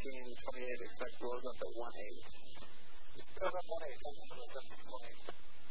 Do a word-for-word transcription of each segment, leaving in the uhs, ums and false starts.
seventeen twenty-eight, expect rolls up at one eight. Goes up one eight, thanks for the seventeen twenty-eight.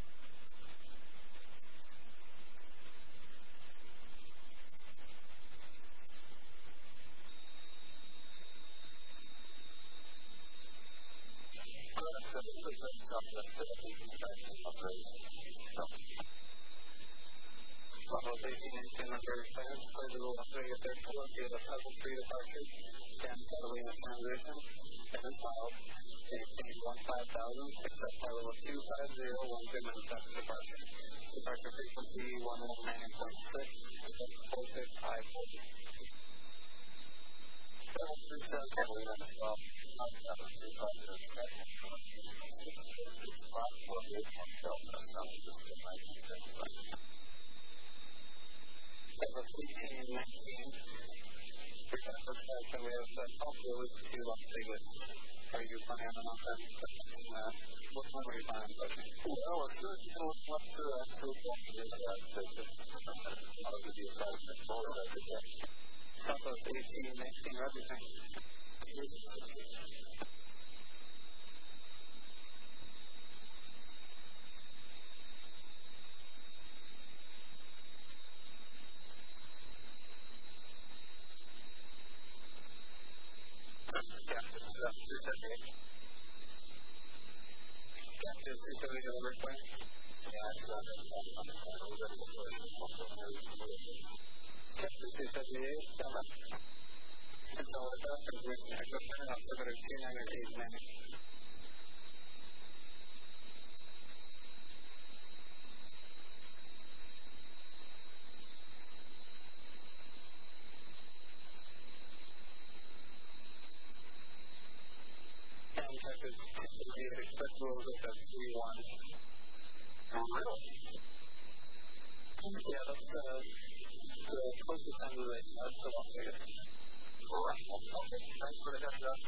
Level eighteen eighteen number seven, play the Las Vegas Airport via the Pebble three departure, San Catalina transition, seven five, eighteen one five thousand, accept flight level two five zero, one two seven departure. Departure frequency one one nine point six, accept four six five four. Level three San Catalina twelve, five seven three five zero, five four eight one Delta, San Francisco nineteen seventy-five. Level eighteen nineteen, we're going to first action, we have uh, top road to Las Vegas. Are you planning on that? Uh, what time are you planning on pushing? Well, as soon as you know what's left to uh, to walk to this, uh, to just out of the decided to explore that today. Southwest eighteen nineteen, everything. Yeah, that's uh, the closest end of the race. That's the Las Vegas. All right. Okay. Thanks for the heads up.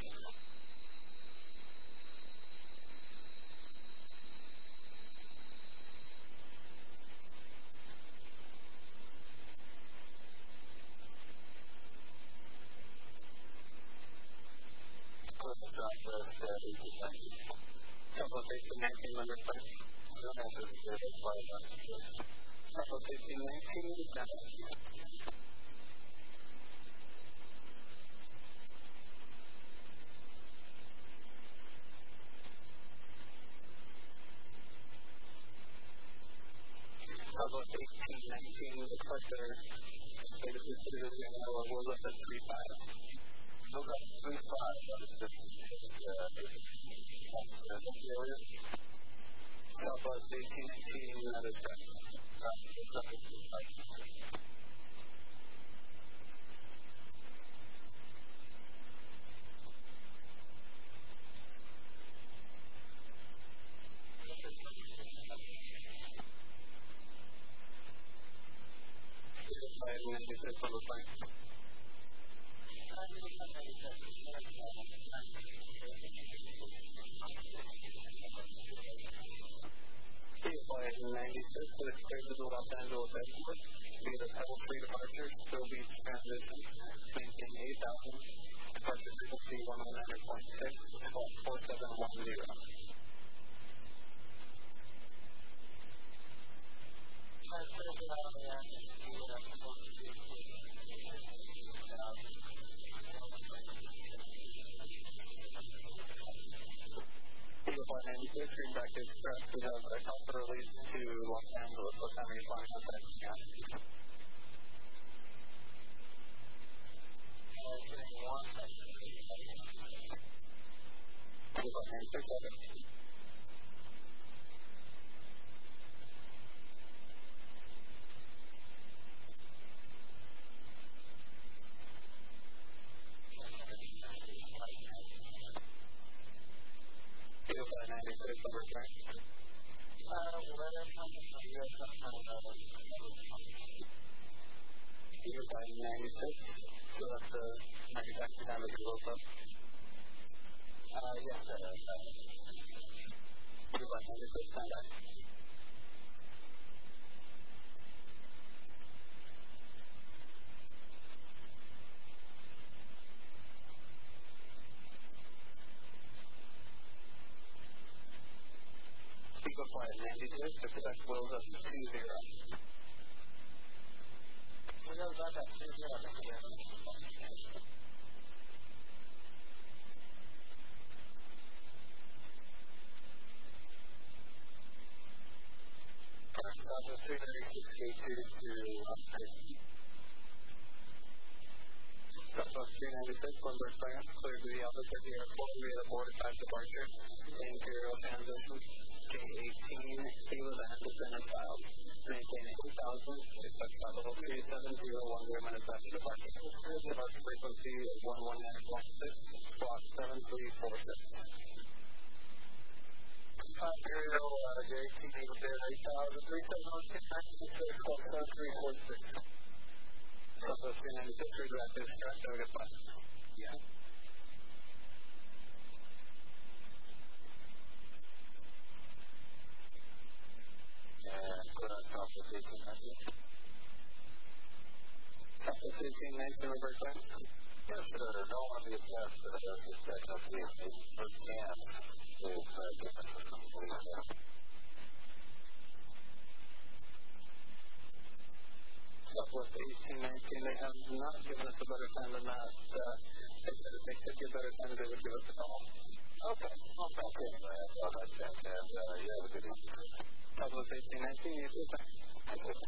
Closest drop was eighteen nineteen. Couple of eighteen nineteen number five. I don't have to do this flight. Couple of eighteen nineteen, seven. Couple of eighteen nineteen, looks like they're stated to see that we'll look at three five. Look at three five. That is the area. Couple of eighteen nineteen, that is that. ninety-six, with clear to the Los Angeles Airport, via the Pebble three departure, Still Beach transition, maintain eight thousand, departure frequency one oh nine point six, four seven one zero. ninety-six, Greenback Express, we have a Delta release to Los Angeles. What time are you planning on taking out? ninety-six, okay. ninety-six, over train. By ninety-six, so that's the manufacturing time that you woke up. Uh, yes, sir. Uh, by ninety-six, stand by. fifty-six, to protect wheels up to two zero. Wheels up at two zero, thank you very much. Southwest three ninety-six K two to Southwest three ninety-six, Lindbergh, France, clear to the Albuquerque Airport. We had a board five departure, Imperial transition, J eighteen, Kilo to Henderson and Files. Maintain eight thousand, expect level three seven zero one zero minutes after departure. Departure frequency is one one nine point six, block seven three four six. Imperial, uh, J eighteen, Eagle Bear, eight thousand, three seven one six nine six six, block seven three four six. Southwest three ninety-six, redirect this track, have a good flight. Yeah. And clear on Southwest eighteen nineteen. Southwest eighteen nineteen, Lindbergh, France. Yes, sir. No one be attached to the dispatch of the first can is uh, given for complete. Southwest eighteen nineteen, they have not given us a better time than that. Uh, they said if they could give better time, they would give us a call. Okay. Well, thank you anyway. I thought I'd check, and uh, you have a good evening. Southwest eighteen nineteen, you too. Thank you.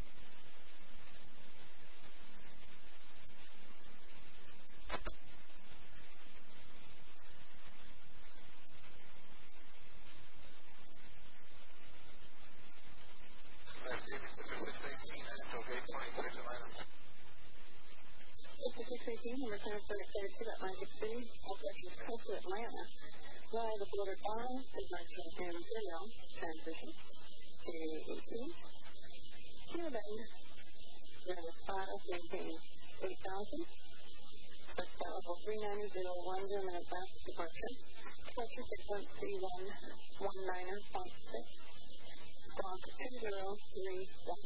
six eighteen, number transfer to thirty-two, Atlantic City, all directions coast to Atlanta. Via the border five, departure Imperial, transition, J eighteen. Kilo Bend, runway five, maintain eight thousand. First flight level three nine zero one zero minutes after departure. Departure frequency one one nine point six, block two zero three one.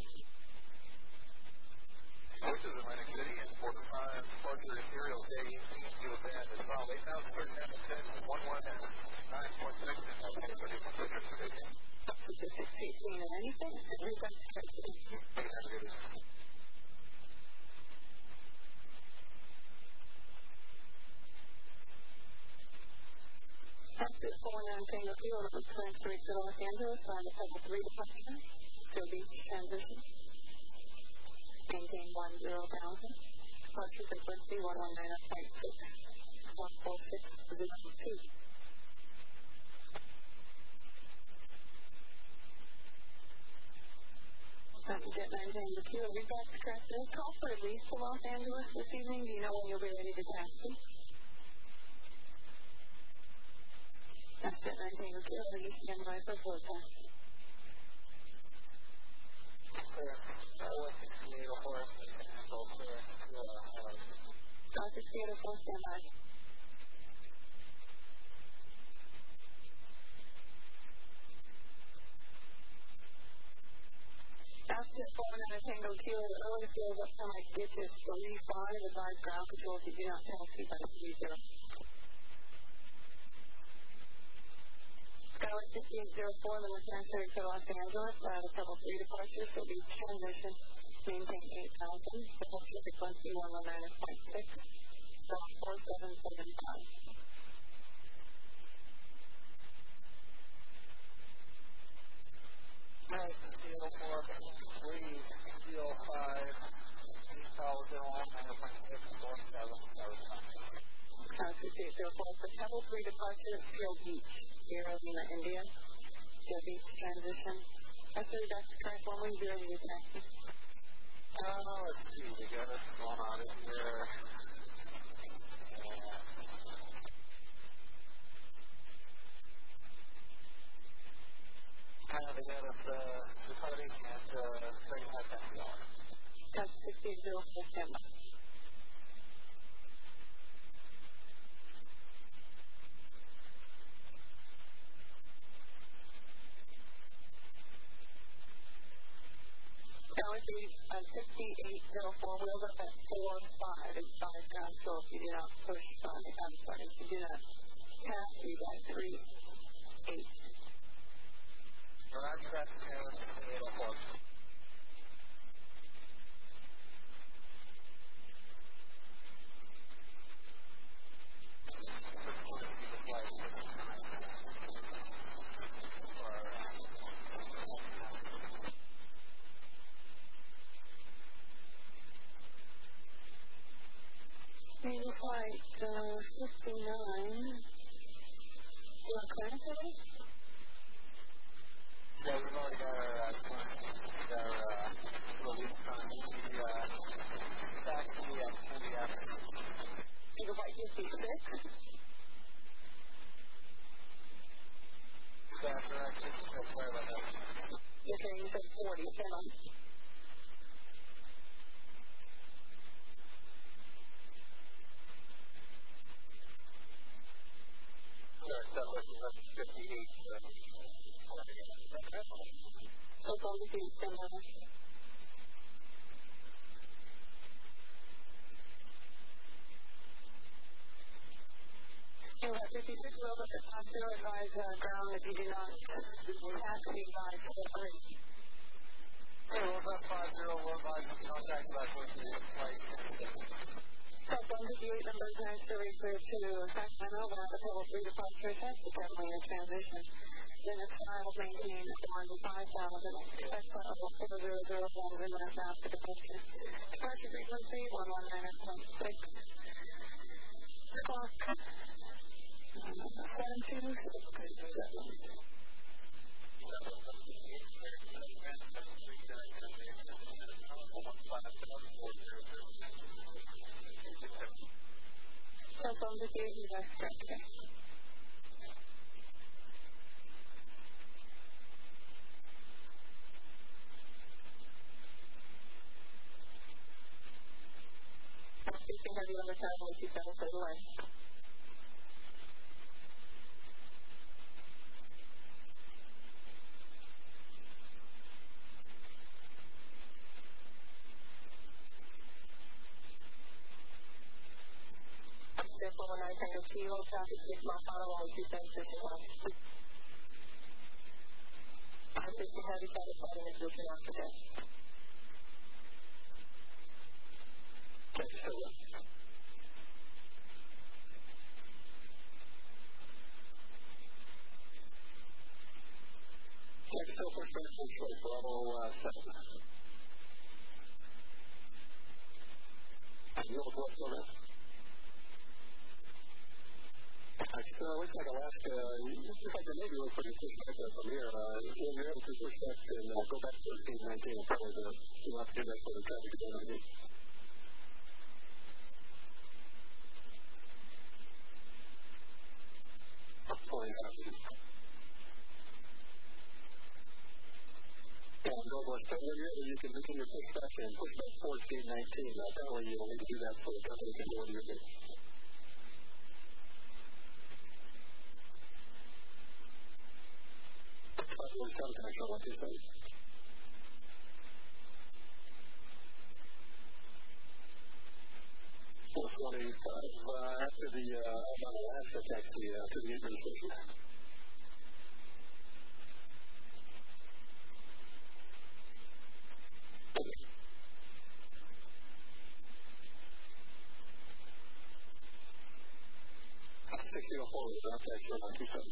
This is Atlantic City, and Port five, departure Imperial, J eighteen, Kilo Bend, is followed eight thousand, thirty-seven, ten, one one nine point six, and I'll take thirty-one, thirty-two. six eighteen or anything, and we've got to check it. After four nine Tango Kilo, it was transferred to Los Angeles on the level three departure, Seal Beach transition. Maintain one zero thousand. Departure frequency one one nine point six, one four six zero two. Jet nine Tango Kilo, we've got to correct this call for release to Los Angeles this evening. Do you know when you'll be ready to taxi? That's Jet nine Tango Kilo, you stand by for full tax. Clear. That was sixty-eight oh four. So clear. Uh, sixty-eight oh four, stand by. After four nine Tango Kilo, the early field up time I get is three five, advise ground control if you do not taxi by three zero. Skyway fifty-eight oh four, the Western City to Los Angeles, uh, the level three departure, so be transition, maintain eight thousand, departure frequency one one nine point six, block four seven seven five. Alright, sixty-eight oh four, three zero five, eight thousand, one nine point six, four seven seven five. Uh, sixty-eight oh four, for level three departure, Seal Beach, Sierra Lima, India. Seal Beach transition. After the back to track one one zero, you taxi. Uh, let's see, we got us going on in here. Uh, they got us uh, departing at uh, thirty-five past the hour. That's sixty-eight oh four, stand by. That would be uh, sixty-eight oh four, wheels up at four five, it's five ground, so if you do not push on the I'm sorry, if you do not pass, you got three eight. We're on track to flight uh, fifty-nine. You want to clearance already? Yeah, we've already got our uh, clearance, our uh, release time. We, uh, back to the activity after. Gigabyte fifty-six. That's correct. Sorry about that. You're saying you said forty. Hold on. Sorry, that was fifty-eight. So it's on the feet. Stand by. You have fifty-six Robot at Hospital. Advise uh, ground if you do not taxi by four thirty. Hey, Robot five zero, we're advising contact back with the flight fifty-six. Cellphone fifty-eight number nine seven clear to Sacramento. We'll have a total of three departure tests. The seven in transition. Unit style maintain one five thousand. Expect level four zero zero one minutes after departure. Departure frequency one one nine point six. Clock seven two six seven. Cellphone fifty-eight is extra. You can have you on the side when you settle for the line. Therefore, when I take a kilo traffic, six mile follow on two seven six one. I'm fifty heavy satisfied in this mission after that. Okay, so check still for special choice, level uh, seven. Northwest on it. It uh, looks like Alaska, looks like there may be room for you to push back there from here. Uh, when you're able to push back and uh, go back to thirteen nineteen, and probably the, you'll have to get back for the traffic again underneath. Flying traffic. And Northwest ten, when you're able, you can continue to push back and push back fourteen nineteen. Uh, that way you don't need to do that so the traffic can go into your base. Probably some connection on what you say. four twenty-five, uh, after the, uh, I'm on Alaska taxi, uh, to the administration. sixty oh four is our taxi on two seven.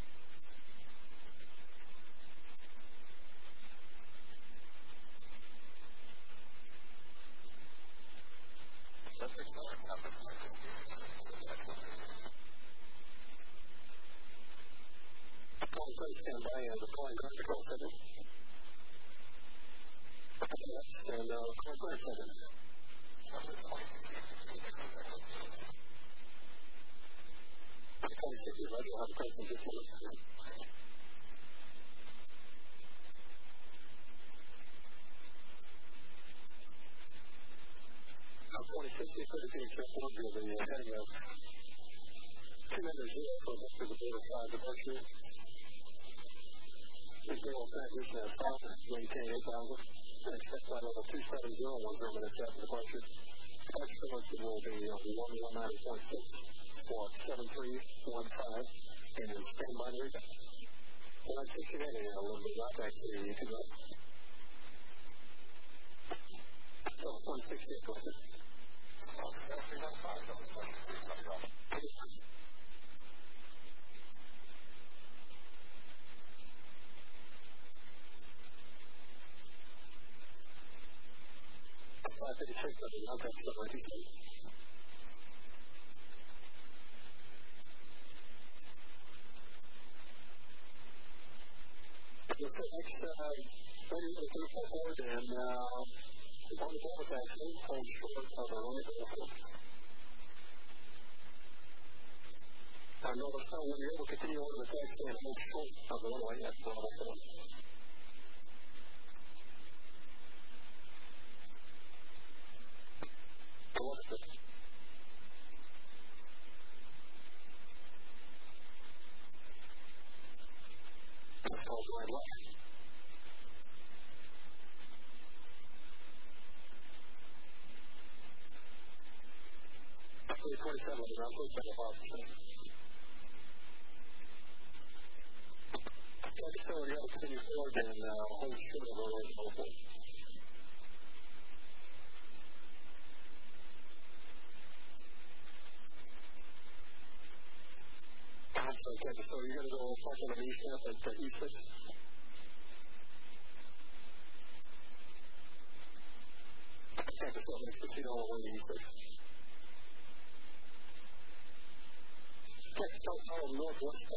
That's the color cover. Calling credit stand by and the calling credit control center. And uh, calling credit center. twenty sixty, right? You'll have a credit from this one. twenty sixty, credit being careful of the heading of two hundred zero for the border five departure. This barrel transition at five, maintain eight thousand. And expect flight level two seven zero, one zero minutes after departure. Departure frequency will be on the one one nine point six for seven three one five and stand by the rebound. one sixty heading, a little bit not back to you can go. So one sixty, go ahead. three one five, that was one three one five. five fifty-six, that's the non-tax number two seven. Okay, next, uh, ready for the three four four, then, uh, on the ball action, hold short of the running back. I know the time when you're able to continue over the back and hold short of the runway, that's one of the four. So what is it? That's called right left. twenty-seven, around twenty-seven percent. Okay, so we got to continue forward and uh, hold short of the runway and hold forward. Okay, so you're going to go park on the E step at the E six. Okay, so I'm going to proceed all the way to E six. Okay, so follow northwest